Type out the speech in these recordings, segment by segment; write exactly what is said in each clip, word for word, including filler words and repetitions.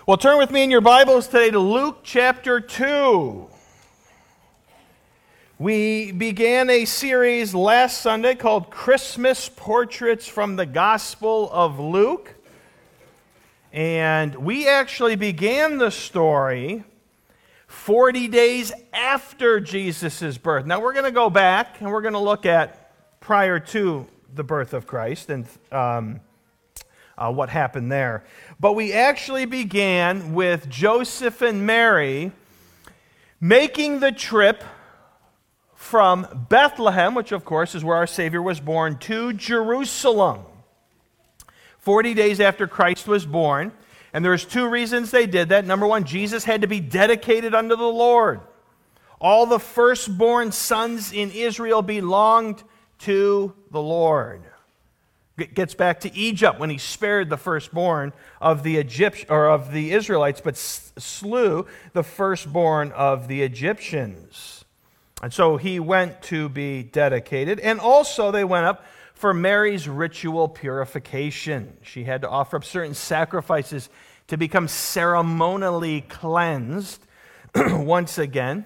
Well, turn with me in your Bibles today to Luke chapter two. We began a series last Sunday called Christmas Portraits from the Gospel of Luke. And we actually began the story forty days after Jesus' birth. Now, we're going to go back and we're going to look at prior to the birth of Christ and um, uh, what happened there. But we actually began with Joseph and Mary making the trip from Bethlehem, which of course is where our Savior was born, to Jerusalem. forty days after Christ was born. And there's two reasons they did that. Number one, Jesus had to be dedicated unto the Lord. All the firstborn sons in Israel belonged to the Lord. It gets back to Egypt when he spared the firstborn of the Egypt or of the Israelites, but slew the firstborn of the Egyptians. And so he went to be dedicated. And also they went up for Mary's ritual purification. She had to offer up certain sacrifices to become ceremonially cleansed once again.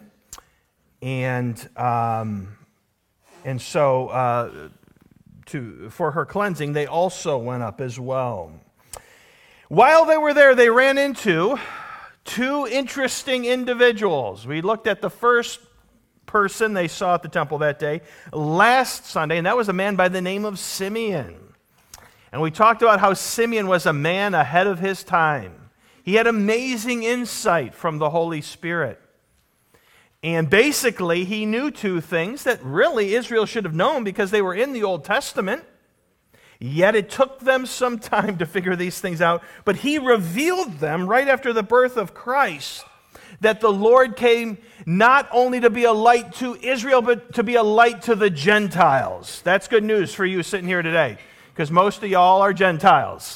And um, and so uh, to for her cleansing, they also went up as well. While they were there, they ran into two interesting individuals. We looked at the first person they saw at the temple that day last Sunday, and that was a man by the name of Simeon. And we talked about how Simeon was a man ahead of his time. He had amazing insight from the Holy Spirit. And basically, he knew two things that really Israel should have known because they were in the Old Testament. Yet it took them some time to figure these things out. But he revealed them right after the birth of Christ, that the Lord came not only to be a light to Israel, but to be a light to the Gentiles. That's good news for you sitting here today, because most of y'all are Gentiles.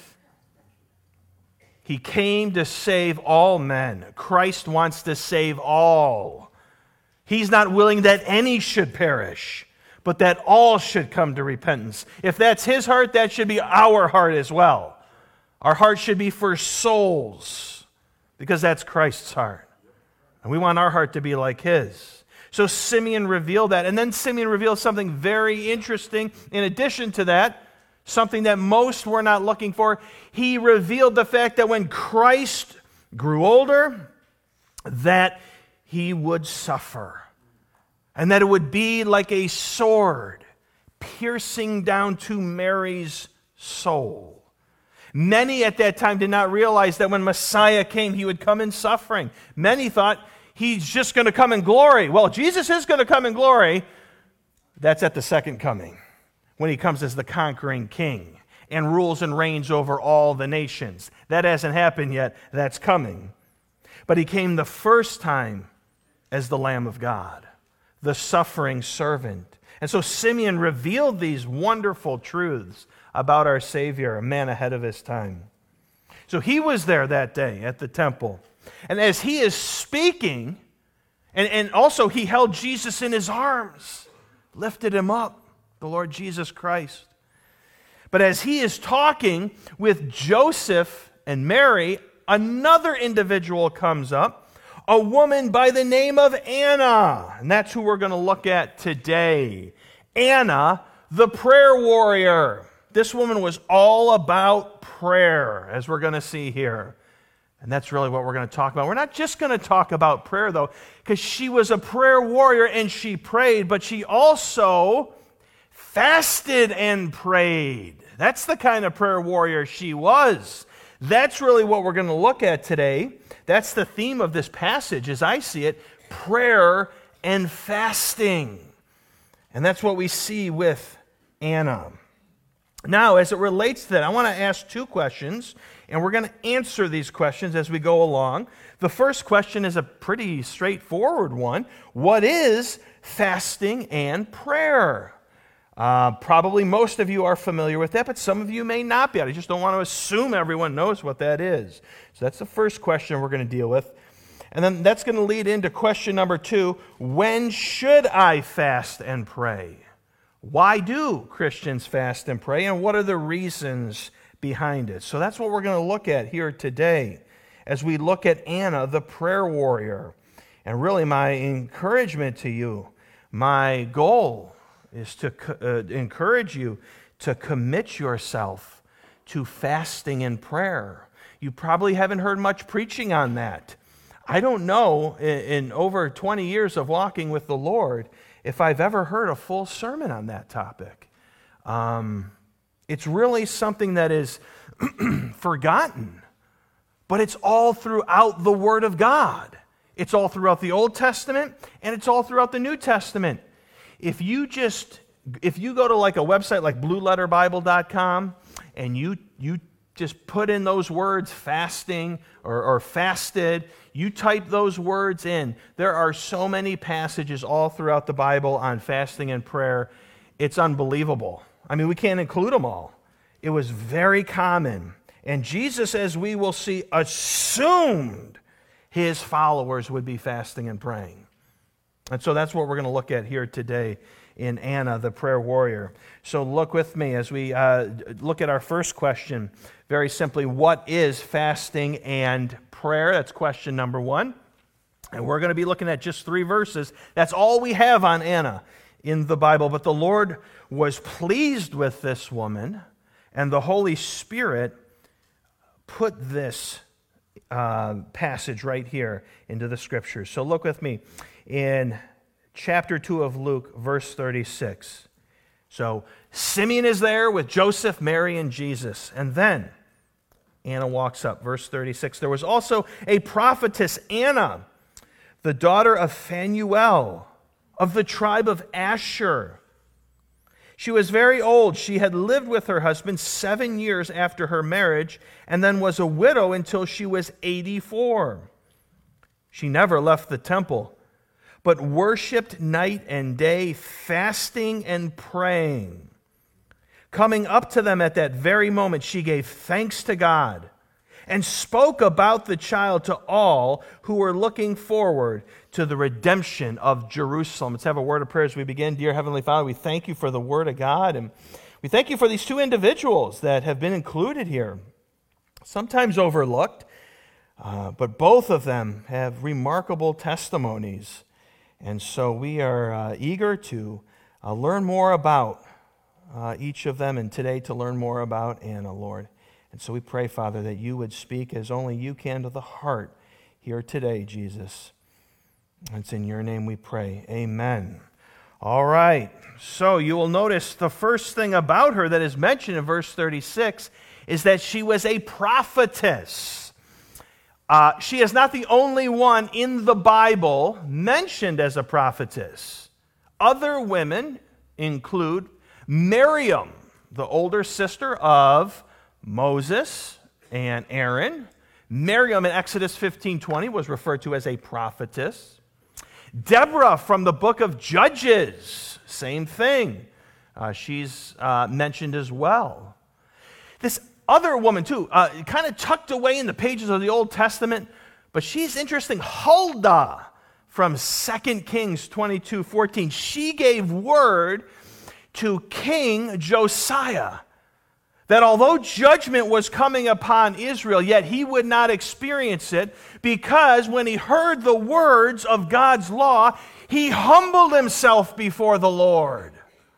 He came to save all men. Christ wants to save all. He's not willing that any should perish, but that all should come to repentance. If that's his heart, that should be our heart as well. Our heart should be for souls, because that's Christ's heart. And we want our heart to be like his. So Simeon revealed that. And then Simeon revealed something very interesting. In addition to that, something that most were not looking for, he revealed the fact that when Christ grew older, that he would suffer. And that it would be like a sword piercing down to Mary's soul. Many at that time did not realize that when Messiah came, he would come in suffering. Many thought he's just going to come in glory. Well, Jesus is going to come in glory. That's at the second coming, when he comes as the conquering king and rules and reigns over all the nations. That hasn't happened yet. That's coming. But he came the first time as the Lamb of God, the suffering servant. And so Simeon revealed these wonderful truths about our Savior, a man ahead of his time. So he was there that day at the temple. And as he is speaking, and, and also he held Jesus in his arms, lifted him up, the Lord Jesus Christ. But as he is talking with Joseph and Mary, another individual comes up, a woman by the name of Anna. And that's who we're going to look at today. Anna, the prayer warrior. This woman was all about prayer, as we're going to see here. And that's really what we're going to talk about. We're not just going to talk about prayer, though, because she was a prayer warrior and she prayed, but she also fasted and prayed. That's the kind of prayer warrior she was. That's really what we're going to look at today. That's the theme of this passage, as I see it, prayer and fasting. And that's what we see with Anna. Now, as it relates to that, I want to ask two questions, and we're going to answer these questions as we go along. The first question is a pretty straightforward one. What is fasting and prayer? Uh, probably most of you are familiar with that, but some of you may not be. I just don't want to assume everyone knows what that is. So that's the first question we're going to deal with. And then that's going to lead into question number two. When should I fast and pray? Why do Christians fast and pray, and what are the reasons behind it? So that's what we're going to look at here today. as we look at Anna, the prayer warrior. And really, my encouragement to you, my goal is to uh, encourage you to commit yourself to fasting and prayer. You probably haven't heard much preaching on that. I don't know, in, in over twenty years of walking with the Lord, if I've ever heard a full sermon on that topic. Um, it's really something that is forgotten, but it's all throughout the Word of God. It's all throughout the Old Testament, and it's all throughout the New Testament. If you just, if you go to like a website like blue letter bible dot com, and you you just put in those words, fasting or, or fasted, you type those words in, there are so many passages all throughout the Bible on fasting and prayer. It's unbelievable. I mean, we can't include them all. It was very common. And Jesus, as we will see, assumed his followers would be fasting and praying. And so that's what we're going to look at here today in Anna, the prayer warrior. So look with me as we uh, look at our first question. Very simply, what is fasting and prayer? That's question number one. And we're going to be looking at just three verses. That's all we have on Anna in the Bible. But the Lord was pleased with this woman, and the Holy Spirit put this uh, passage right here into the Scriptures. So look with me in chapter two of Luke, verse thirty-six. So Simeon is there with Joseph, Mary, and Jesus. And then Anna walks up, verse thirty-six. There was also a prophetess, Anna, the daughter of Phanuel, of the tribe of Asher. She was very old. She had lived with her husband seven years after her marriage, and then was a widow until she was eighty-four. She never left the temple, but worshipped night and day, fasting and praying. Coming up to them at that very moment, she gave thanks to God and spoke about the child to all who were looking forward to the redemption of Jerusalem. Let's have a word of prayer as we begin. Dear Heavenly Father, we thank you for the Word of God, and we thank you for these two individuals that have been included here, sometimes overlooked, uh, but both of them have remarkable testimonies. And so we are uh, eager to uh, learn more about uh, each of them, and today to learn more about Anna, Lord. And so we pray, Father, that you would speak as only you can to the heart here today, Jesus. It's in your name we pray. Amen. All right. So you will notice the first thing about her that is mentioned in verse thirty-six is that she was a prophetess. Uh, she is not the only one in the Bible mentioned as a prophetess. Other women include Miriam, the older sister of Moses and Aaron. Miriam in Exodus fifteen twenty was referred to as a prophetess. Deborah from the book of Judges, same thing. Uh, she's uh, mentioned as well. This other woman, too, uh, kind of tucked away in the pages of the Old Testament, but she's interesting. Huldah from Second Kings twenty-two fourteen. She gave word to King Josiah that although judgment was coming upon Israel, yet he would not experience it, because when he heard the words of God's law, he humbled himself before the Lord.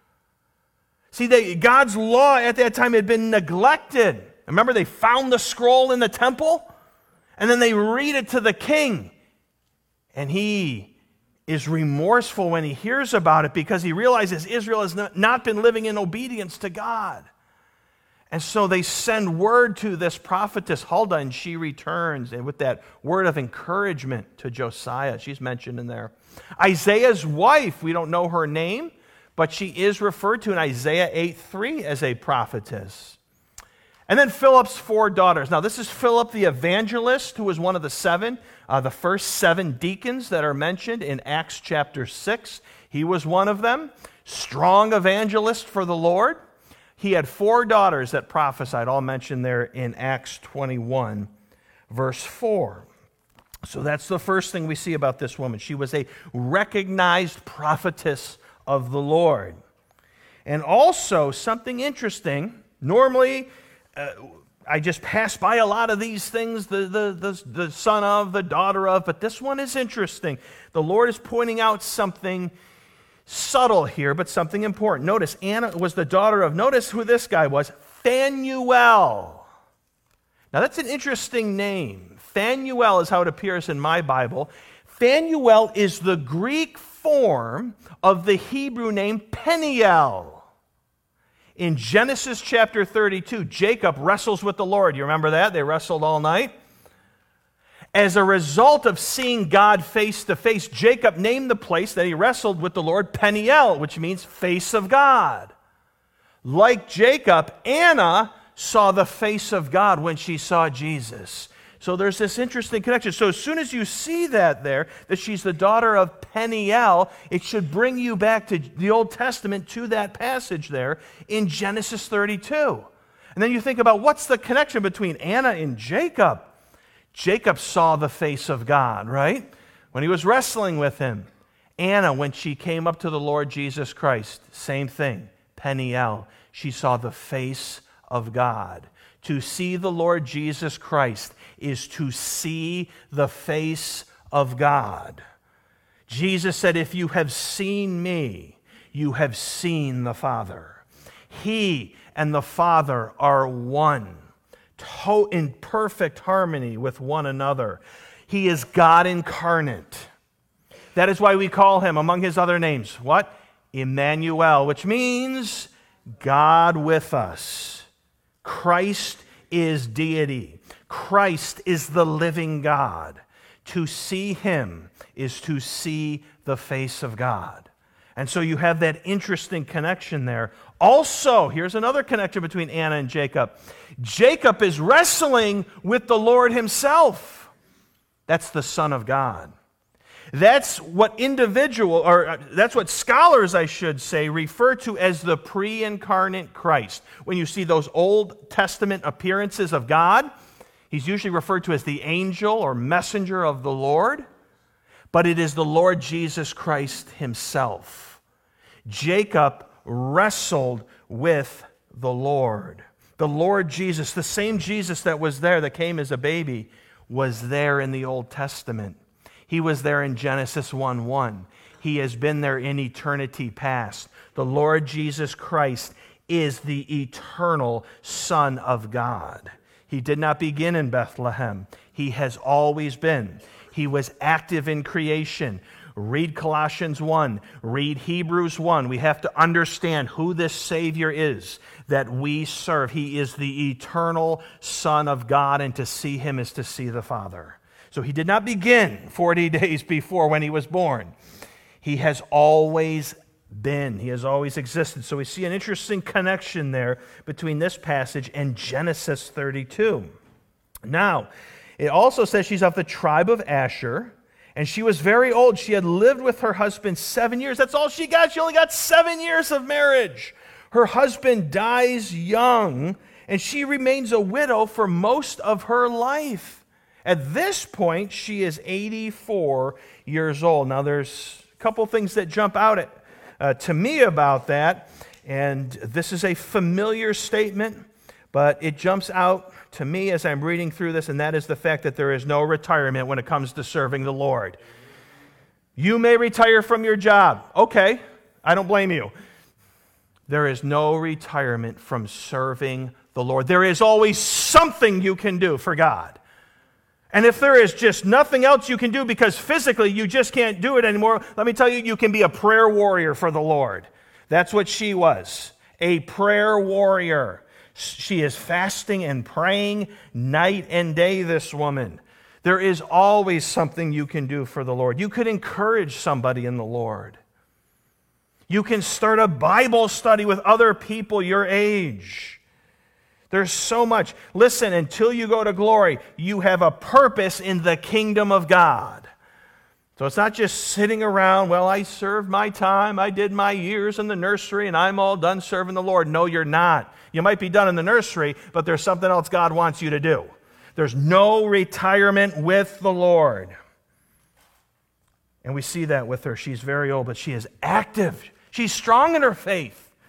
See, they, God's law at that time had been neglected. Remember, they found the scroll in the temple, and then they read it to the king. And he is remorseful when he hears about it, because he realizes Israel has not been living in obedience to God. And so they send word to this prophetess Huldah, and she returns and with that word of encouragement to Josiah. She's mentioned in there. Isaiah's wife, we don't know her name, but she is referred to in Isaiah eight three as a prophetess. And then Philip's four daughters. Now, this is Philip the evangelist, who was one of the seven, uh, the first seven deacons that are mentioned in Acts chapter six. He was one of them. Strong evangelist for the Lord. He had four daughters that prophesied, all mentioned there in Acts twenty-one, verse four. So that's the first thing we see about this woman. She was a recognized prophetess of the Lord. And also, something interesting, normally uh, I just pass by a lot of these things, the, the, the, the son of, the daughter of, but this one is interesting. The Lord is pointing out something subtle here, but something important. Notice, Anna was the daughter of, notice who this guy was, Phanuel. Now that's an interesting name. Phanuel is how it appears in my Bible. Phanuel is the Greek form of the Hebrew name Peniel. In Genesis chapter thirty-two, Jacob wrestles with the Lord. You remember that? They wrestled all night. As a result of seeing God face to face, Jacob named the place that he wrestled with the Lord Peniel, which means face of God. Like Jacob, Anna saw the face of God when she saw Jesus. So there's this interesting connection. So as soon as you see that there, that she's the daughter of Peniel, it should bring you back to the Old Testament, to that passage there in Genesis thirty-two. And then you think about, what's the connection between Anna and Jacob? Jacob saw the face of God, right? When he was wrestling with him. Anna, when she came up to the Lord Jesus Christ, same thing. Peniel, she saw the face of God. To see the Lord Jesus Christ is to see the face of God. Jesus said, if you have seen me, you have seen the Father. He and the Father are one, in perfect harmony with one another. He is God incarnate. That is why we call him, among his other names, what? Emmanuel, which means God with us. Christ is deity. Christ is the living God. To see him is to see the face of God. And so you have that interesting connection there. Also, here's another connection between Anna and Jacob. Jacob is wrestling with the Lord himself. That's the Son of God. That's what individual, or that's what scholars, I should say, refer to as the pre-incarnate Christ. When you see those Old Testament appearances of God, he's usually referred to as the angel or messenger of the Lord, but it is the Lord Jesus Christ himself. Jacob wrestled with the Lord. The Lord Jesus, the same Jesus that was there, that came as a baby, was there in the Old Testament. He was there in Genesis one one. He has been there in eternity past. The Lord Jesus Christ is the eternal Son of God. He did not begin in Bethlehem. He has always been. He was active in creation. Read Colossians one. Read Hebrews one. We have to understand who this Savior is that we serve. He is the eternal Son of God, and to see him is to see the Father. So he did not begin forty days before when he was born. He has always been. He has always existed. So we see an interesting connection there between this passage and Genesis thirty-two. Now, it also says she's of the tribe of Asher, and she was very old. She had lived with her husband seven years. That's all she got. She only got seven years of marriage. Her husband dies young, and she remains a widow for most of her life. At this point, she is eighty-four years old. Now, there's a couple things that jump out at, uh, to me about that, and this is a familiar statement, but it jumps out to me as I'm reading through this, and that is the fact that there is no retirement when it comes to serving the Lord. You may retire from your job. Okay, I don't blame you. There is no retirement from serving the Lord. There is always something you can do for God. And if there is just nothing else you can do because physically you just can't do it anymore, let me tell you, you can be a prayer warrior for the Lord. That's what she was, a prayer warrior. She is fasting and praying night and day, this woman. There is always something you can do for the Lord. You could encourage somebody in the Lord. You can start a Bible study with other people your age. There's so much. Listen, until you go to glory, you have a purpose in the kingdom of God. So it's not just sitting around, well, I served my time, I did my years in the nursery, and I'm all done serving the Lord. No, you're not. You might be done in the nursery, but there's something else God wants you to do. There's no retirement with the Lord. And we see that with her. She's very old, but she is active. She's strong in her faith.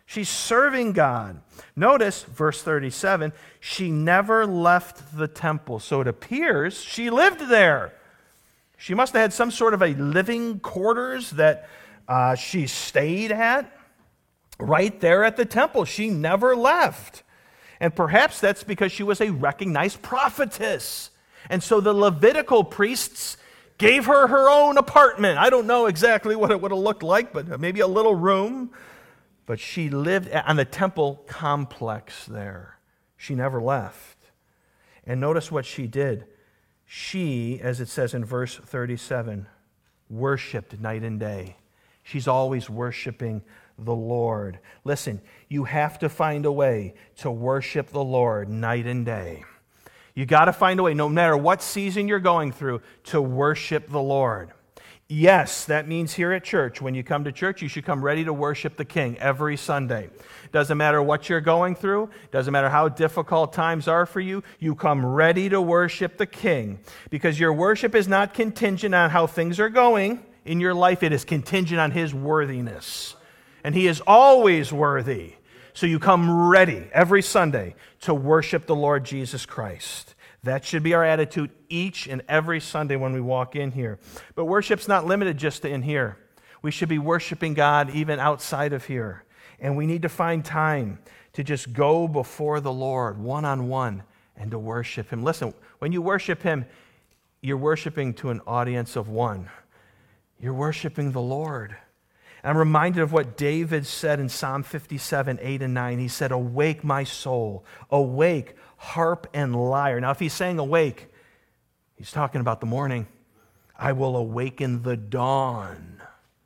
She's serving God. Notice, verse thirty-seven, she never left the temple. So it appears she lived there. She must have had some sort of a living quarters that uh, she stayed at right there at the temple. She never left. And perhaps that's because she was a recognized prophetess. And so the Levitical priests gave her her own apartment. I don't know exactly what it would have looked like, but maybe a little room. But she lived on the temple complex there. She never left. And notice what she did. She, as it says in verse thirty-seven, worshiped night and day. She's always worshiping the Lord. Listen, you have to find a way to worship the Lord night and day. You got to find a way, no matter what season you're going through, to worship the Lord. Yes, that means here at church, when you come to church, you should come ready to worship the King every Sunday. Doesn't matter what you're going through, doesn't matter how difficult times are for you, you come ready to worship the King. Because your worship is not contingent on how things are going in your life, it is contingent on His worthiness. And He is always worthy. So you come ready every Sunday to worship the Lord Jesus Christ. That should be our attitude each and every Sunday when we walk in here. But worship's not limited just to in here. We should be worshiping God even outside of here. And we need to find time to just go before the Lord one-on-one and to worship Him. Listen, when you worship Him, you're worshiping to an audience of one. You're worshiping the Lord. And I'm reminded of what David said in Psalm fifty-seven, eight and nine. He said, "Awake, my soul, awake, harp and lyre." Now, if he's saying awake, he's talking about the morning. I will awaken the dawn.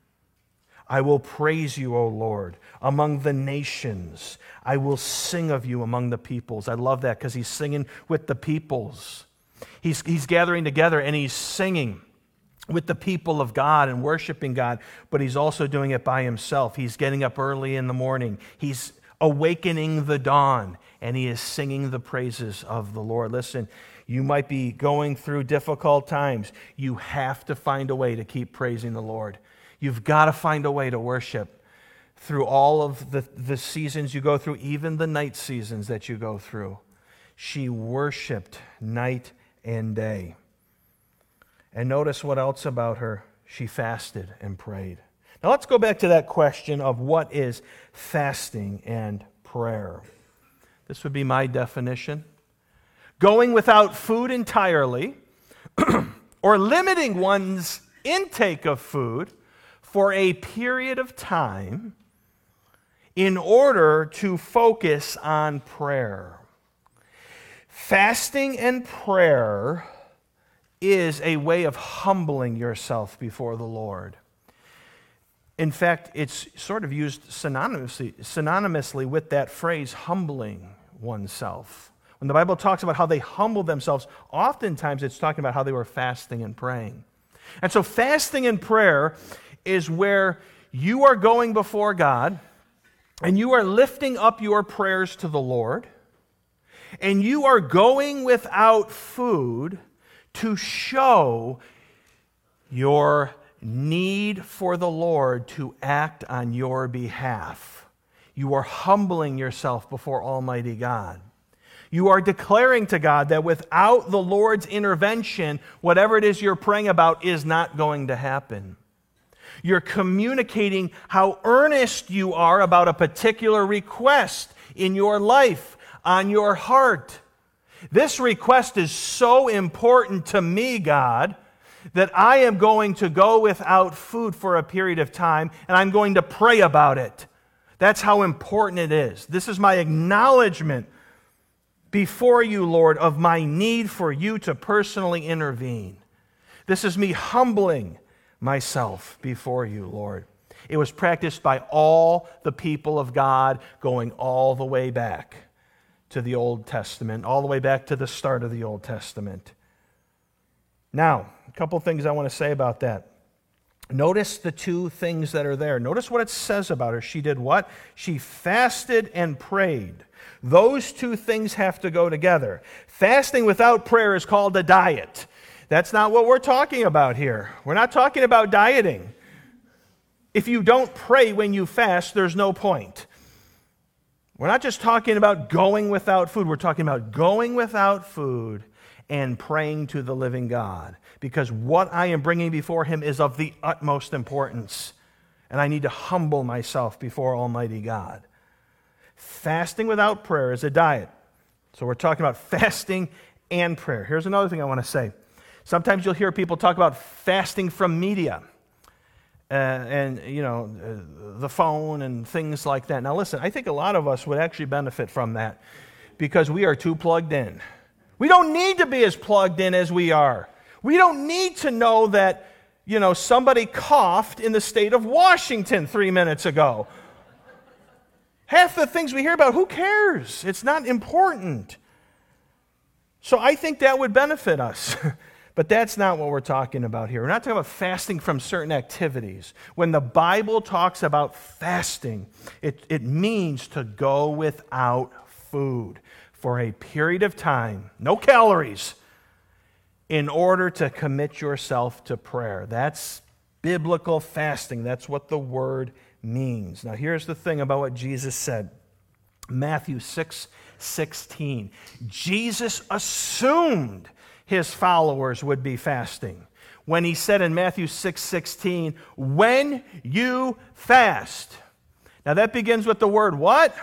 I will praise you, O Lord, among the nations. I will sing of you among the peoples. I love that because he's singing with the peoples. He's, he's gathering together and he's singing with the people of God and worshiping God, but he's also doing it by himself. He's getting up early in the morning. He's awakening the dawn, and he is singing the praises of the Lord. Listen, you might be going through difficult times. You have to find a way to keep praising the Lord. You've got to find a way to worship through all of the, the seasons you go through, even the night seasons that you go through. She worshiped night and day. And notice what else about her. She fasted and prayed. Now let's go back to that question of what is fasting and prayer. This would be my definition. Going without food entirely or limiting one's intake of food for a period of time in order to focus on prayer. Fasting and prayer is a way of humbling yourself before the Lord. In fact, it's sort of used synonymously, synonymously with that phrase, humbling oneself. When the Bible talks about how they humbled themselves, oftentimes it's talking about how they were fasting and praying. And so fasting and prayer is where you are going before God and you are lifting up your prayers to the Lord and you are going without food to show your need for the Lord to act on your behalf. You are humbling yourself before Almighty God. You are declaring to God that without the Lord's intervention, whatever it is you're praying about is not going to happen. You're communicating how earnest you are about a particular request in your life, on your heart. This request is so important to me, God, that I am going to go without food for a period of time, and I'm going to pray about it. That's how important it is. This is my acknowledgement before you, Lord, of my need for you to personally intervene. This is me humbling myself before you, Lord. It was practiced by all the people of God going all the way back to the Old Testament, all the way back to the start of the Old Testament. Now, a couple things I want to say about that. Notice the two things that are there. Notice what it says about her. She did what? She fasted and prayed. Those two things have to go together. Fasting without prayer is called a diet. That's not what we're talking about here. We're not talking about dieting. If you don't pray when you fast, there's no point. We're not just talking about going without food. We're talking about going without food and praying to the living God. Because what I am bringing before him is of the utmost importance. And I need to humble myself before Almighty God. Fasting without prayer is a diet. So we're talking about fasting and prayer. Here's another thing I want to say. Sometimes you'll hear people talk about fasting from media. Uh, and, you know, uh, the phone and things like that. Now, listen, I think a lot of us would actually benefit from that because we are too plugged in. We don't need to be as plugged in as we are. We don't need to know that, you know, somebody coughed in the state of Washington three minutes ago. Half the things we hear about, who cares? It's not important. So I think that would benefit us. But that's not what we're talking about here. We're not talking about fasting from certain activities. When the Bible talks about fasting, it, it means to go without food for a period of time, no calories, in order to commit yourself to prayer. That's biblical fasting. That's what the word means. Now, here's the thing about what Jesus said. Matthew six sixteen. Jesus assumed his followers would be fasting when he said in Matthew six sixteen, when you fast. Now that begins with the word what?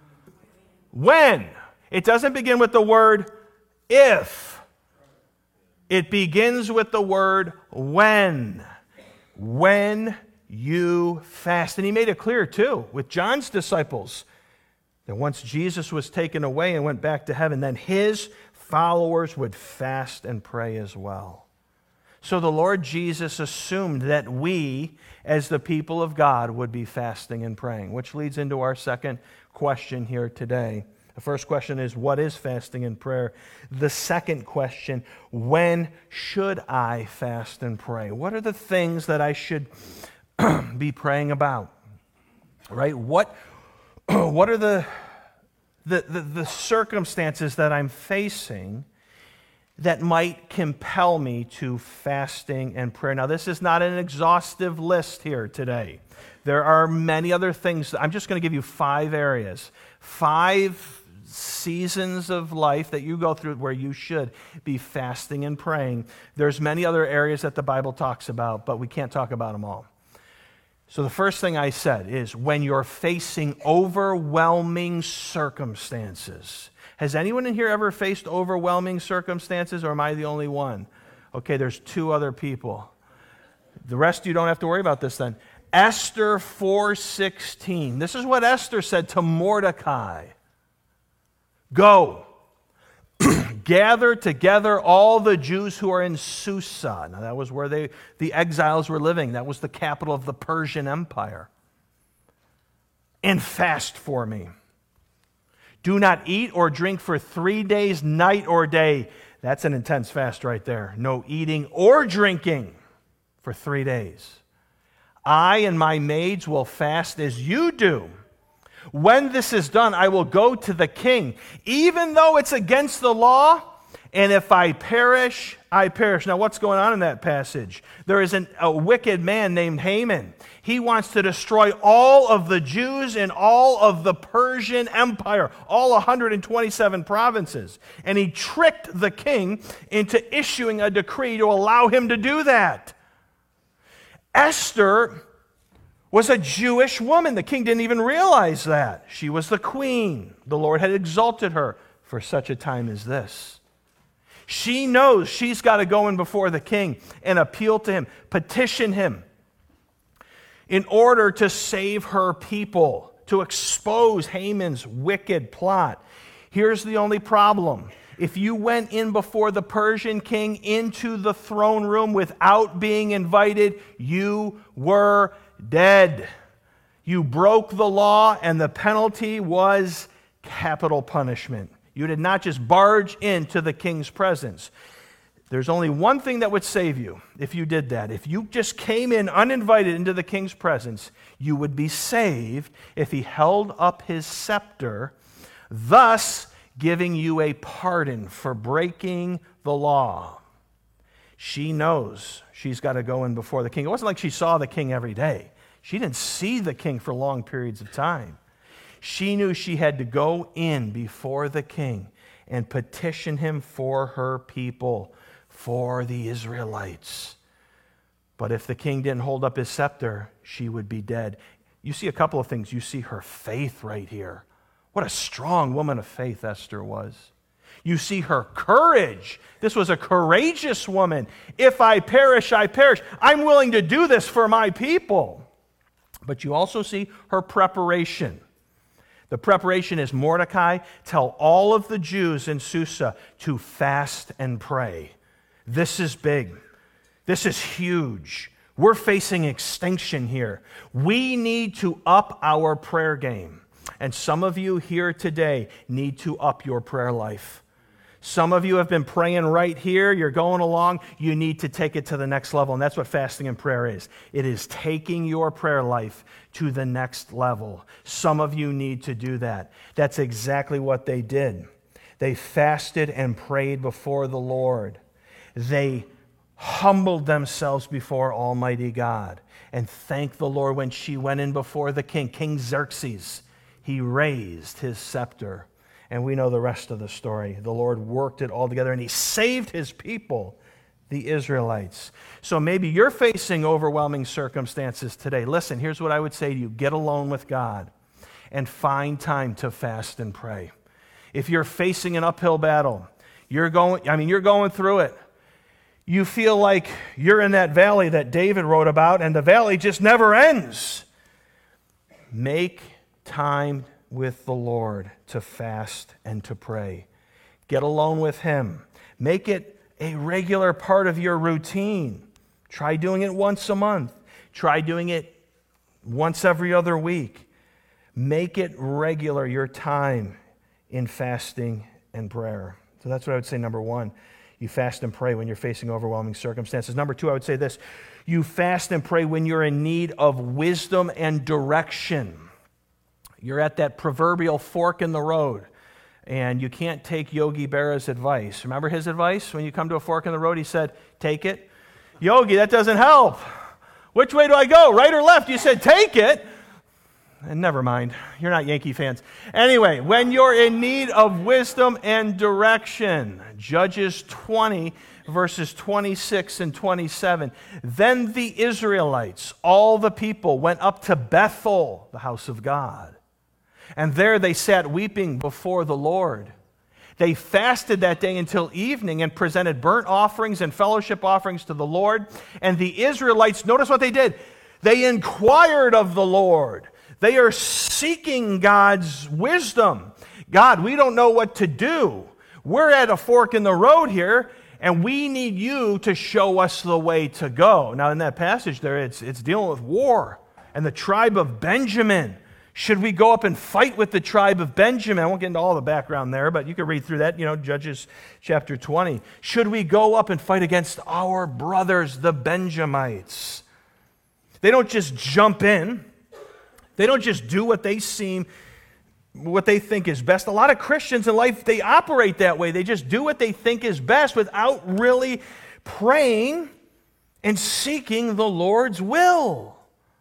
When. It doesn't begin with the word if. It begins with the word when. When you fast. And he made it clear too with John's disciples that once Jesus was taken away and went back to heaven, then his followers would fast and pray as well. So the Lord Jesus assumed that we, as the people of God, would be fasting and praying, which leads into our second question here today. The first question is, what is fasting and prayer? The second question, when should I fast and pray? What are the things that I should be praying about? Right? What, what are the The, the, the circumstances that I'm facing that might compel me to fasting and prayer. Now, this is not an exhaustive list here today. There are many other things. I'm just going to give you five areas, five seasons of life that you go through where you should be fasting and praying. There's many other areas that the Bible talks about, but we can't talk about them all. So the first thing I said is when you're facing overwhelming circumstances. Has anyone in here ever faced overwhelming circumstances, or am I the only one? Okay, there's two other people. The rest of you don't have to worry about this then. Esther four sixteen. This is what Esther said to Mordecai. Go, gather together all the Jews who are in Susa. Now that was where they, the exiles were living. That was the capital of the Persian Empire. And fast for me. Do not eat or drink for three days, night or day. That's an intense fast right there. No eating or drinking for three days. I and my maids will fast as you do. When this is done, I will go to the king, even though it's against the law, and if I perish, I perish. Now, what's going on in that passage? There is an, a wicked man named Haman. He wants to destroy all of the Jews in all of the Persian Empire, all one hundred twenty-seven provinces. And he tricked the king into issuing a decree to allow him to do that. Esther was a Jewish woman. The king didn't even realize that. She was the queen. The Lord had exalted her for such a time as this. She knows she's got to go in before the king and appeal to him, petition him in order to save her people, to expose Haman's wicked plot. Here's the only problem. If you went in before the Persian king into the throne room without being invited, you were dead. You broke the law, and the penalty was capital punishment. You did not just barge into the king's presence. There's only one thing that would save you if you did that. If you just came in uninvited into the king's presence, you would be saved if he held up his scepter, thus giving you a pardon for breaking the law. She knows she's got to go in before the king. It wasn't like she saw the king every day. She didn't see the king for long periods of time. She knew she had to go in before the king and petition him for her people, for the Israelites. But if the king didn't hold up his scepter, she would be dead. You see a couple of things. You see her faith right here. What a strong woman of faith Esther was. You see her courage. This was a courageous woman. If I perish, I perish. I'm willing to do this for my people. But you also see her preparation. The preparation is Mordecai, tell all of the Jews in Susa to fast and pray. This is big. This is huge. We're facing extinction here. We need to up our prayer game. And some of you here today need to up your prayer life. Some of you have been praying right here. You're going along. You need to take it to the next level. And that's what fasting and prayer is. It is taking your prayer life to the next level. Some of you need to do that. That's exactly what they did. They fasted and prayed before the Lord. They humbled themselves before Almighty God and thanked the Lord. When she went in before the king, King Xerxes, he raised his scepter. And we know the rest of the story. The Lord worked it all together, and he saved his people, the Israelites. So maybe you're facing overwhelming circumstances today. Listen, here's what I would say to you. Get alone with God and find time to fast and pray. If you're facing an uphill battle, you're going, I mean, you're going through it. You feel like you're in that valley that David wrote about, and the valley just never ends. Make time with the Lord to fast and to pray. Get alone with him. Make it a regular part of your routine. Try doing it once a month. Try doing it once every other week. Make it regular, your time in fasting and prayer. So that's what I would say, number one. You fast and pray when you're facing overwhelming circumstances. Number two, I would say this. You fast and pray when you're in need of wisdom and direction. You're at that proverbial fork in the road, and you can't take Yogi Berra's advice. Remember his advice? When you come to a fork in the road, he said, take it. Yogi, that doesn't help. Which way do I go, right or left? You said, take it. And never mind, you're not Yankee fans. Anyway, when you're in need of wisdom and direction, Judges twenty, verses twenty-six and twenty-seven, then the Israelites, all the people, went up to Bethel, the house of God. And there they sat weeping before the Lord. They fasted that day until evening and presented burnt offerings and fellowship offerings to the Lord. And the Israelites, notice what they did. They inquired of the Lord. They are seeking God's wisdom. God, we don't know what to do. We're at a fork in the road here, and we need you to show us the way to go. Now, in that passage there, it's, it's dealing with war and the tribe of Benjamin. Should we go up and fight with the tribe of Benjamin? I won't get into all the background there, but you can read through that, you know, Judges chapter twenty. Should we go up and fight against our brothers, the Benjamites? They don't just jump in. They don't just do what they seem, what they think is best. A lot of Christians in life, they operate that way. They just do what they think is best without really praying and seeking the Lord's will.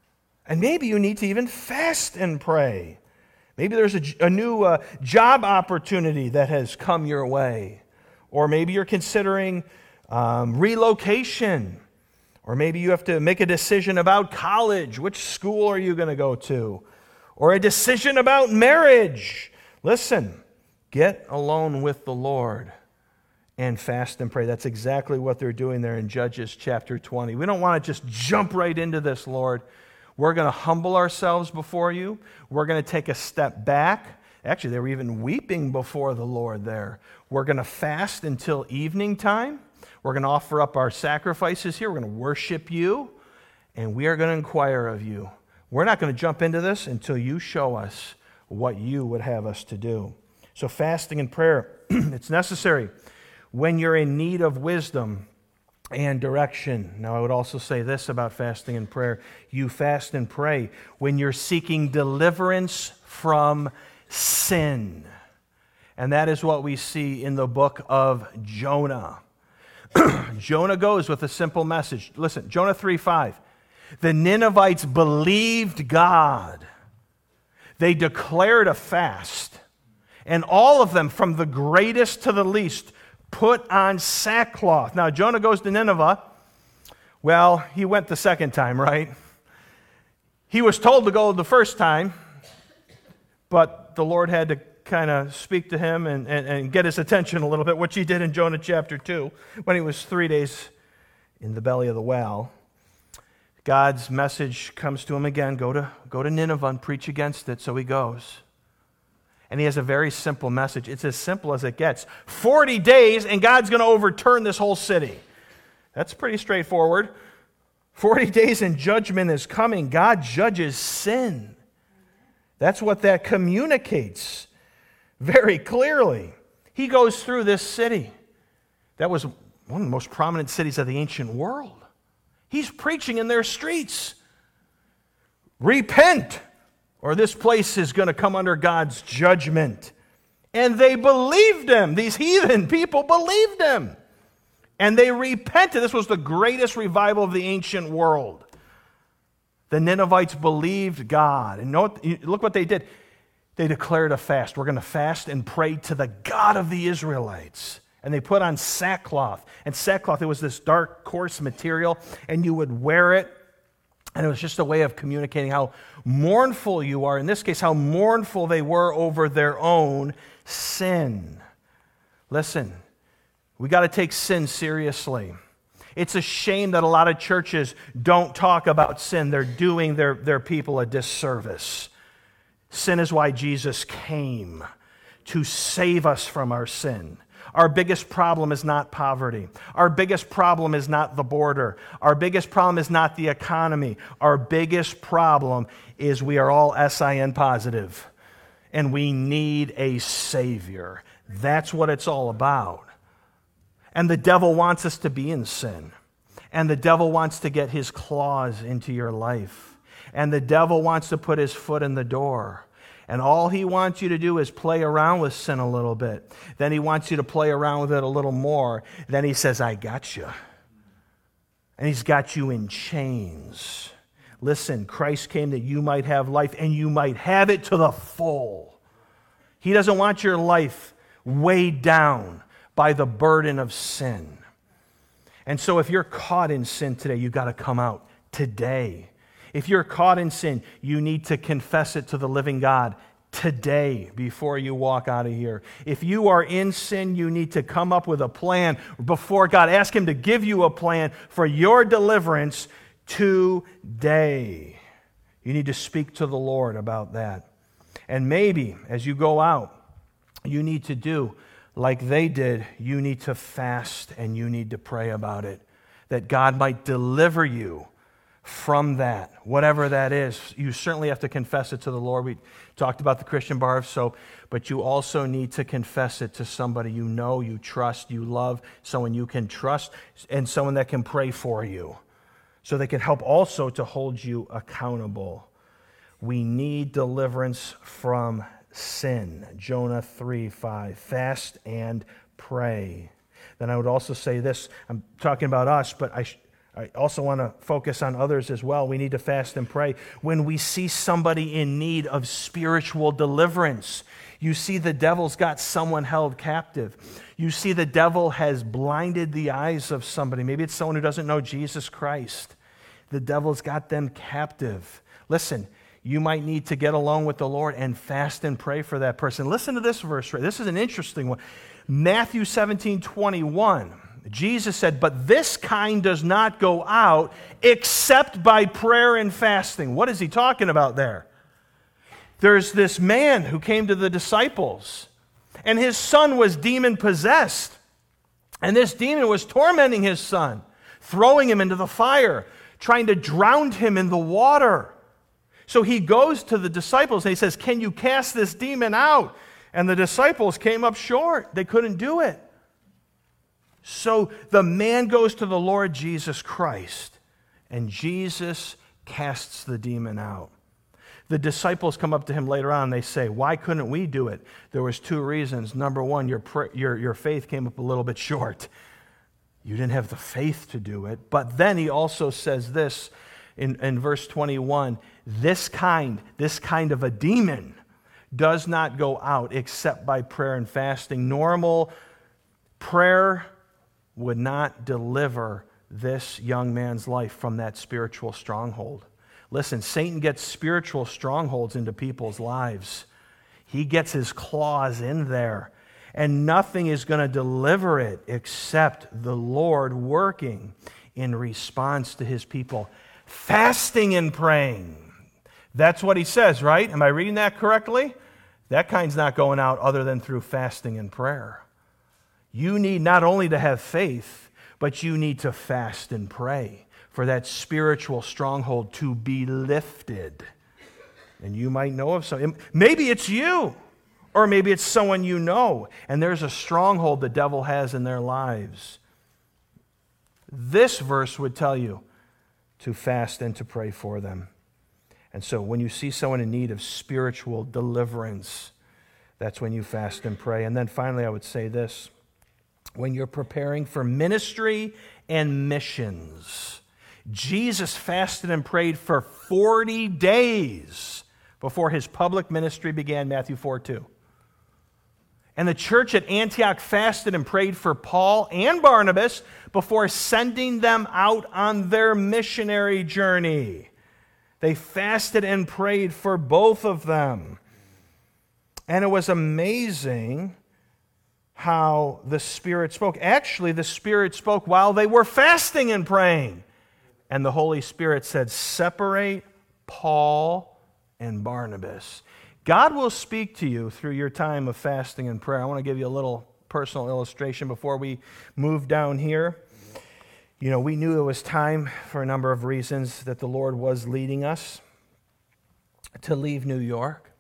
And maybe you need to even fast and pray. Maybe there's a, a new uh, job opportunity that has come your way. Or maybe you're considering um, relocation. Or maybe you have to make a decision about college. Which school are you going to go to? Or a decision about marriage. Listen, get alone with the Lord and fast and pray. That's exactly what they're doing there in Judges chapter twenty. We don't want to just jump right into this, Lord. We're going to humble ourselves before you. We're going to take a step back. Actually, they were even weeping before the Lord there. We're going to fast until evening time. We're going to offer up our sacrifices here. We're going to worship you, and we are going to inquire of you. We're not going to jump into this until you show us what you would have us to do. So fasting and prayer, it's necessary when you're in need of wisdom and direction. Now, I would also say this about fasting and prayer. You fast and pray when you're seeking deliverance from sin. And that is what we see in the book of Jonah. Jonah goes with a simple message. Listen, Jonah three five. The Ninevites believed God. They declared a fast. And all of them, from the greatest to the least, put on sackcloth. Now, Jonah goes to Nineveh. Well, he went the second time, right? He was told to go the first time, but the Lord had to kind of speak to him and, and, and get his attention a little bit, which he did in Jonah chapter two, when he was three days in the belly of the whale. God's message comes to him again, go to, go to Nineveh and preach against it, so he goes. And he has a very simple message. It's as simple as it gets. forty days, and God's going to overturn this whole city. That's pretty straightforward. forty days and judgment is coming. God judges sin. That's what that communicates very clearly. He goes through this city. That was one of the most prominent cities of the ancient world. He's preaching in their streets. Repent, or this place is going to come under God's judgment. And they believed him. These heathen people believed him. And they repented. This was the greatest revival of the ancient world. The Ninevites believed God. And note, look what they did. They declared a fast. We're going to fast and pray to the God of the Israelites. And they put on sackcloth. And sackcloth, it was this dark, coarse material, and you would wear it. And it was just a way of communicating how mournful you are. In this case, how mournful they were over their own sin. Listen. We got to take sin seriously. It's a shame that a lot of churches don't talk about sin. They're doing their, their people a disservice. Sin is why Jesus came, to save us from our sin. Our biggest problem is not poverty. Our biggest problem is not the border. Our biggest problem is not the economy. Our biggest problem is we are all S I N positive, and we need a Savior. That's what it's all about. And the devil wants us to be in sin. And the devil wants to get his claws into your life. And the devil wants to put his foot in the door. And all he wants you to do is play around with sin a little bit. Then he wants you to play around with it a little more. Then he says, I got you. And he's got you in chains. Listen, Christ came that you might have life, and you might have it to the full. He doesn't want your life weighed down by the burden of sin. And so if you're caught in sin today, you've got to come out today. If you're caught in sin, you need to confess it to the living God today before you walk out of here. If you are in sin, you need to come up with a plan before God. Ask him to give you a plan for your deliverance today. You need to speak to the Lord about that. And maybe as you go out, you need to do like they did. You need to fast and you need to pray about it, that God might deliver you from that, whatever that is. You certainly have to confess it to the Lord. We talked about the Christian bar of soap, but you also need to confess it to somebody you know, you trust, you love, someone you can trust, and someone that can pray for you, so they can help also to hold you accountable. We need deliverance from sin. Jonah three five, fast and pray. Then I would also say this, I'm talking about us, but I, sh- I also want to focus on others as well. We need to fast and pray. When we see somebody in need of spiritual deliverance, you see the devil's got someone held captive. You see the devil has blinded the eyes of somebody. Maybe it's someone who doesn't know Jesus Christ. The devil's got them captive. Listen, you might need to get along with the Lord and fast and pray for that person. Listen to this verse. This is an interesting one. Matthew seventeen twenty-one. Jesus said, but this kind does not go out except by prayer and fasting. What is he talking about there? There's this man who came to the disciples, and his son was demon-possessed. And this demon was tormenting his son, throwing him into the fire, trying to drown him in the water. So he goes to the disciples and he says, can you cast this demon out? And the disciples came up short. They couldn't do it. So the man goes to the Lord Jesus Christ, and Jesus casts the demon out. The disciples come up to him later on, and they say, why couldn't we do it? There was two reasons. Number one, your, your, your faith came up a little bit short. You didn't have the faith to do it. But then he also says this, in, in verse twenty-one, this kind, this kind of a demon does not go out except by prayer and fasting. Normal prayer would not deliver this young man's life from that spiritual stronghold. Listen, Satan gets spiritual strongholds into people's lives. He gets his claws in there, and nothing is going to deliver it except the Lord working in response to his people. Fasting and praying. That's what he says, right? Am I reading that correctly? That kind's not going out other than through fasting and prayer. You need not only to have faith, but you need to fast and pray for that spiritual stronghold to be lifted. And you might know of some. Maybe it's you, or maybe it's someone you know, and there's a stronghold the devil has in their lives. This verse would tell you to fast and to pray for them. And so when you see someone in need of spiritual deliverance, that's when you fast and pray. And then finally, I would say this. When you're preparing for ministry and missions, Jesus fasted and prayed for forty days before his public ministry began, Matthew four two. And the church at Antioch fasted and prayed for Paul and Barnabas before sending them out on their missionary journey. They fasted and prayed for both of them. And it was amazing how the Spirit spoke. Actually, the Spirit spoke while they were fasting and praying. And the Holy Spirit said, separate Paul and Barnabas. God will speak to you through your time of fasting and prayer. I want to give you a little personal illustration before we move down here. You know, we knew it was time for a number of reasons that the Lord was leading us to leave New York.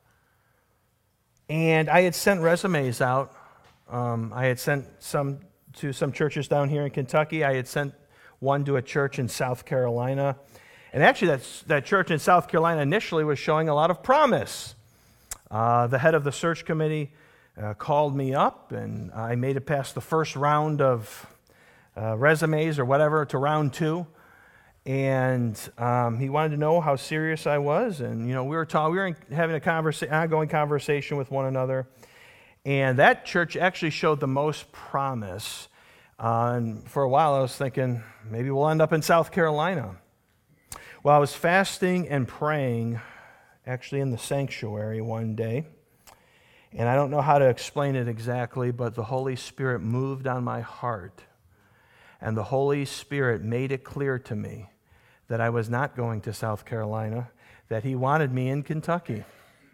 And I had sent resumes out. Um, I had sent some to some churches down here in Kentucky. I had sent one to a church in South Carolina. And actually, that's, that church in South Carolina initially was showing a lot of promise. Uh, the head of the search committee uh, called me up, and I made it past the first round of uh, resumes or whatever to round two. And um, he wanted to know how serious I was. And, you know, we were talking, we were having a conversa- ongoing conversation with one another. And that church actually showed the most promise. Uh, and for a while, I was thinking, maybe we'll end up in South Carolina. Well, I was fasting and praying, actually in the sanctuary one day. And I don't know how to explain it exactly, but the Holy Spirit moved on my heart. And the Holy Spirit made it clear to me that I was not going to South Carolina, that He wanted me in Kentucky.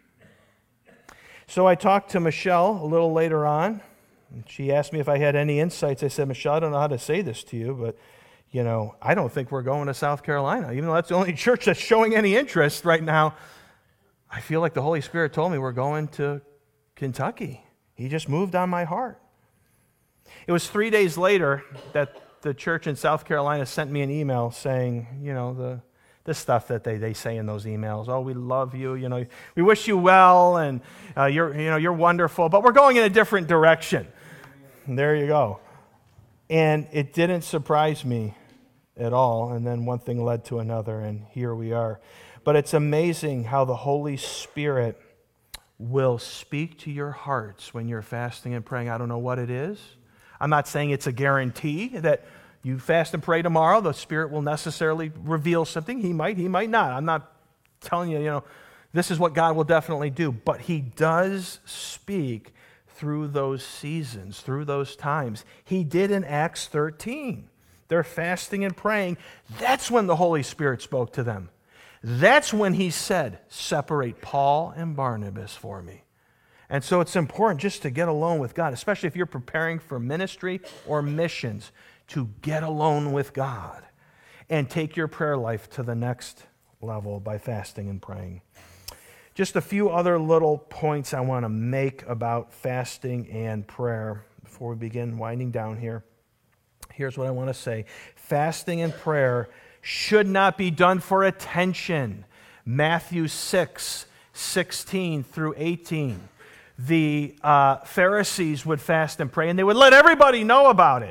So I talked to Michelle a little later on. She asked me if I had any insights. I said, Michelle, I don't know how to say this to you, but, you know, I don't think we're going to South Carolina. Even though that's the only church that's showing any interest right now, I feel like the Holy Spirit told me we're going to Kentucky. He just moved on my heart. It was three days later that the church in South Carolina sent me an email saying, you know, the the stuff that they, they say in those emails. Oh, we love you. You know, we wish you well, and uh, you're you know you're wonderful, but we're going in a different direction. And there you go. And it didn't surprise me at all. And then one thing led to another, and here we are. But it's amazing how the Holy Spirit will speak to your hearts when you're fasting and praying. I don't know what it is. I'm not saying it's a guarantee that you fast and pray tomorrow, the Spirit will necessarily reveal something. He might, he might not. I'm not telling you, you know, this is what God will definitely do. But He does speak through those seasons, through those times. He did in Acts thirteen. They're fasting and praying. That's when the Holy Spirit spoke to them. That's when He said, separate Paul and Barnabas for me. And so it's important just to get alone with God, especially if you're preparing for ministry or missions, to get alone with God and take your prayer life to the next level by fasting and praying. Just a few other little points I want to make about fasting and prayer before we begin winding down here. Here's what I want to say. Fasting and prayer should not be done for attention. Matthew six, sixteen through eighteen. The uh, Pharisees would fast and pray, and they would let everybody know about it.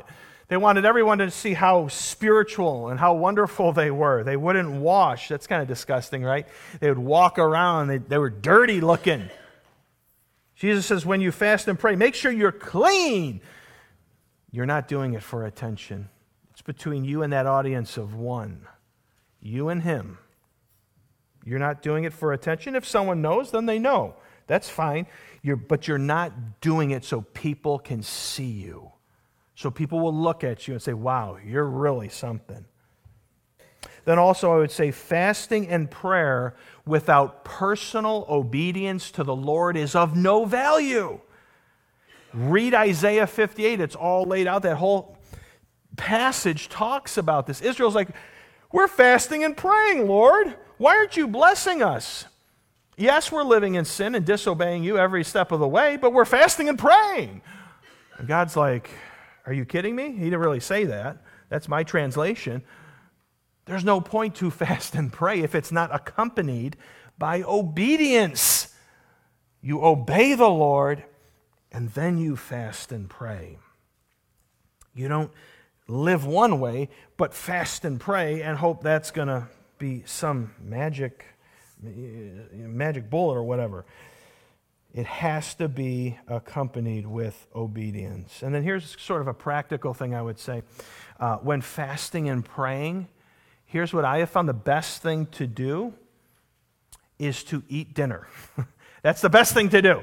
They wanted everyone to see how spiritual and how wonderful they were. They wouldn't wash. That's kind of disgusting, right? They would walk around. They, they were dirty looking. Jesus says, when you fast and pray, make sure you're clean. You're not doing it for attention. It's between you and that audience of one. You and him. You're not doing it for attention. If someone knows, then they know. That's fine. You're, but you're not doing it so people can see you. So people will look at you and say, wow, you're really something. Then also I would say fasting and prayer without personal obedience to the Lord is of no value. Read Isaiah fifty-eight. It's all laid out. That whole passage talks about this. Israel's like, we're fasting and praying, Lord. Why aren't you blessing us? Yes, we're living in sin and disobeying you every step of the way, but we're fasting and praying. And God's like, are you kidding me? He didn't really say that. That's my translation. There's no point to fast and pray if it's not accompanied by obedience. You obey the Lord, and then you fast and pray. You don't live one way, but fast and pray and hope that's going to be some magic, magic bullet or whatever. It has to be accompanied with obedience. And then here's sort of a practical thing I would say. Uh, when fasting and praying, here's what I have found the best thing to do is to eat dinner. That's the best thing to do.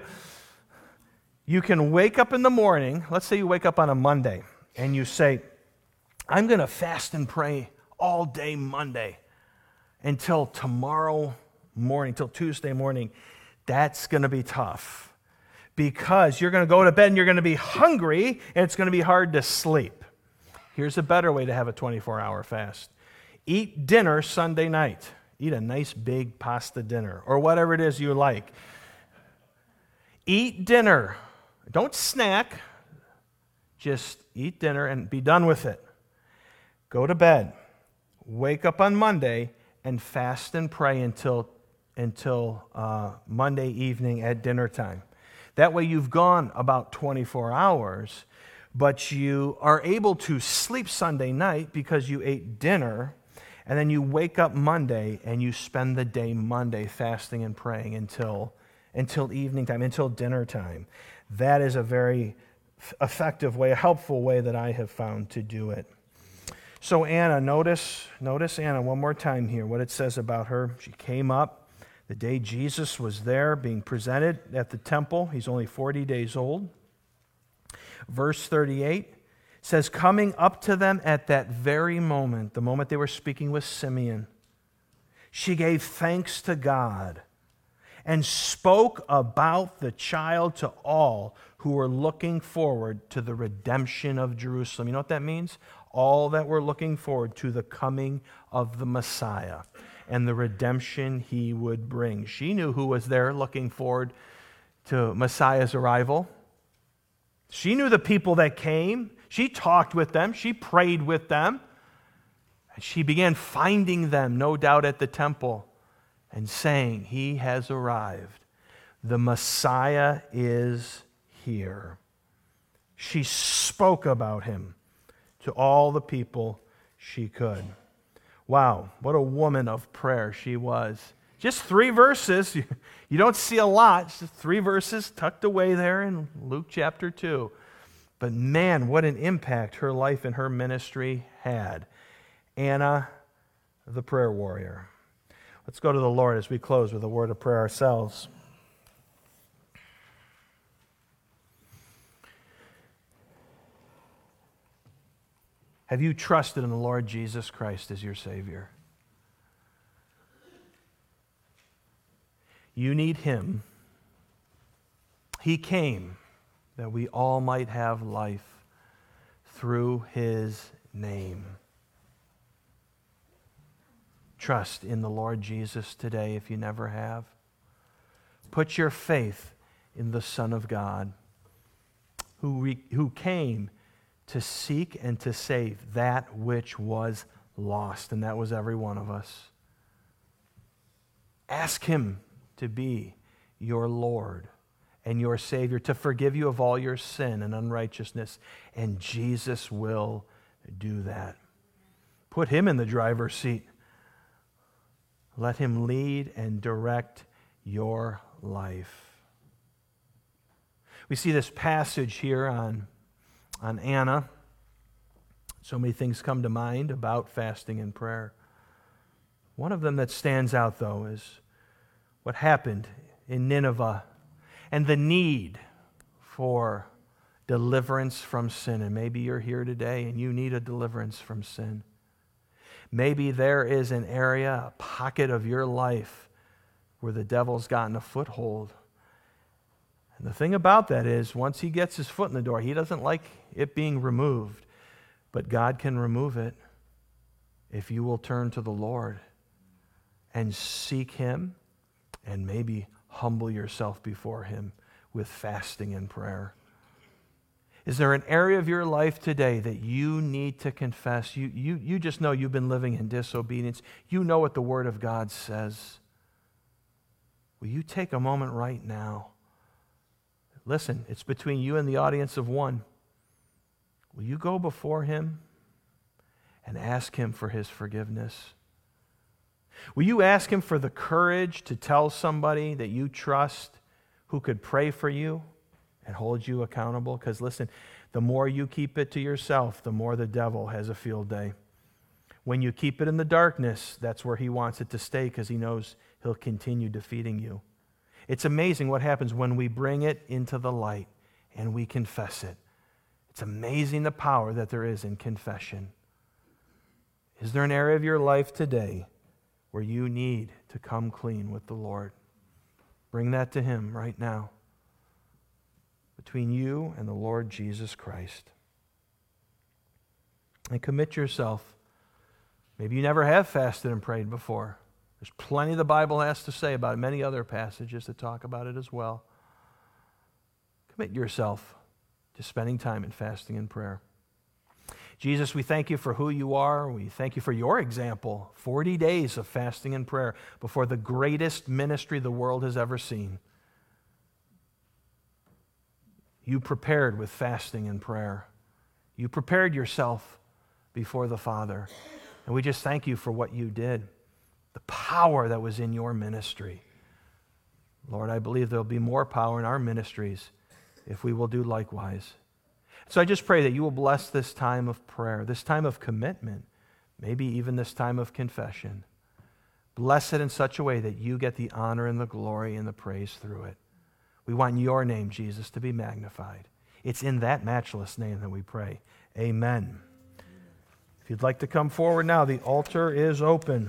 You can wake up in the morning. Let's say you wake up on a Monday and you say, I'm going to fast and pray all day Monday until tomorrow morning, until Tuesday morning. That's going to be tough because you're going to go to bed and you're going to be hungry and it's going to be hard to sleep. Here's a better way to have a twenty-four hour fast. Eat dinner Sunday night. Eat a nice big pasta dinner or whatever it is you like. Eat dinner. Don't snack. Just eat dinner and be done with it. Go to bed. Wake up on Monday and fast and pray until until uh, Monday evening at dinner time. That way you've gone about twenty-four hours, but you are able to sleep Sunday night because you ate dinner, and then you wake up Monday and you spend the day Monday fasting and praying until, until evening time, until dinner time. That is a very effective way, a helpful way that I have found to do it. So Anna, notice, notice Anna one more time here, what it says about her. She came up the day Jesus was there being presented at the temple. He's only forty days old. Verse thirty-eight says, coming up to them at that very moment, the moment they were speaking with Simeon, she gave thanks to God and spoke about the child to all who were looking forward to the redemption of Jerusalem. You know what that means? All that were looking forward to the coming of the Messiah and the redemption he would bring. She knew who was there looking forward to Messiah's arrival. She knew the people that came. She talked with them. She prayed with them. And she began finding them, no doubt, at the temple and saying, he has arrived. The Messiah is here. She spoke about him to all the people she could. Wow, what a woman of prayer she was. Just three verses. You don't see a lot. It's just three verses tucked away there in Luke chapter two. But man, what an impact her life and her ministry had. Anna, the prayer warrior. Let's go to the Lord as we close with a word of prayer ourselves. Have you trusted in the Lord Jesus Christ as your Savior? You need Him. He came that we all might have life through His name. Trust in the Lord Jesus today if you never have. Put your faith in the Son of God who, re- who came to seek and to save that which was lost, and that was every one of us. Ask Him to be your Lord and your Savior, to forgive you of all your sin and unrighteousness, and Jesus will do that. Put him in the driver's seat. Let him lead and direct your life. We see this passage here on, on Anna. So many things come to mind about fasting and prayer. One of them that stands out, though, is what happened in Nineveh and the need for deliverance from sin. And maybe you're here today and you need a deliverance from sin. Maybe there is an area, a pocket of your life where the devil's gotten a foothold. And the thing about that is, once he gets his foot in the door, he doesn't like it being removed. But God can remove it if you will turn to the Lord and seek him and maybe humble yourself before him with fasting and prayer. Is there an area of your life today that you need to confess? You, you, you just know you've been living in disobedience. You know what the Word of God says. Will you take a moment right now? Listen, it's between you and the audience of one. Will you go before him and ask him for his forgiveness? Will you ask him for the courage to tell somebody that you trust who could pray for you and hold you accountable? Because listen, the more you keep it to yourself, the more the devil has a field day. When you keep it in the darkness, that's where he wants it to stay, because he knows he'll continue defeating you. It's amazing what happens when we bring it into the light and we confess it. It's amazing the power that there is in confession. Is there an area of your life today where you need to come clean with the Lord? Bring that to him right now, between you and the Lord Jesus Christ. And commit yourself. Maybe you never have fasted and prayed before. There's plenty the Bible has to say about it, many other passages that talk about it as well. Commit yourself to spending time in fasting and prayer. Jesus, we thank you for who you are. We thank you for your example, forty days of fasting and prayer before the greatest ministry the world has ever seen. You prepared with fasting and prayer. You prepared yourself before the Father. And we just thank you for what you did, the power that was in your ministry. Lord, I believe there'll be more power in our ministries if we will do likewise. So I just pray that you will bless this time of prayer, this time of commitment, maybe even this time of confession. Bless it in such a way that you get the honor and the glory and the praise through it. We want your name, Jesus, to be magnified. It's in that matchless name that we pray. Amen. If you'd like to come forward now, the altar is open.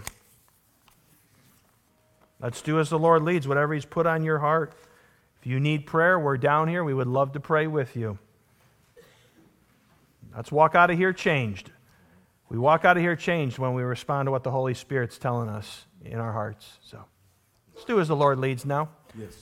Let's do as the Lord leads, whatever he's put on your heart. If you need prayer, we're down here. We would love to pray with you. Let's walk out of here changed. We walk out of here changed when we respond to what the Holy Spirit's telling us in our hearts. So let's do as the Lord leads now. Yes.